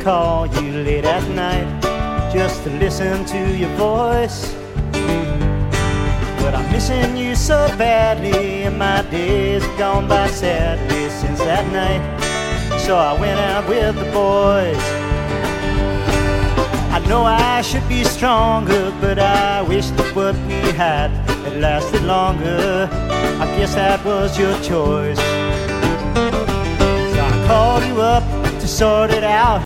call you late at night just to listen to your voice. But I'm missing you so badly, and my days have gone by sadly since that night. So I went out with the boys. I know I should be stronger, but I wish that what we had lasted longer. I guess that was your choice. So I called you up to sort it out.